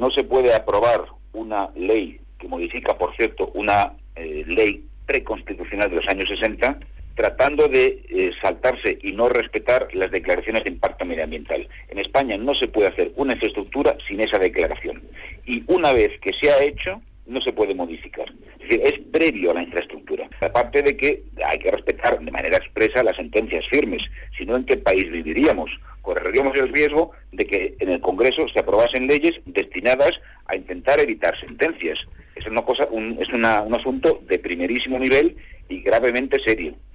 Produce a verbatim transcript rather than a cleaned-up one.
no se puede aprobar una ley que modifica, por cierto, una eh, ley preconstitucional de los años sesenta, tratando de eh, saltarse y no respetar las declaraciones de impacto medioambiental. En España no se puede hacer una infraestructura sin esa declaración. Y una vez que se ha hecho, no se puede modificar. Es decir, es previo a la infraestructura. Aparte de que hay que respetar de manera expresa las sentencias firmes. Si no, ¿en qué país viviríamos? Correríamos el riesgo de que en el Congreso se aprobasen leyes destinadas a intentar evitar sentencias. Es una cosa, un, es una, un asunto de primerísimo nivel y gravemente serio.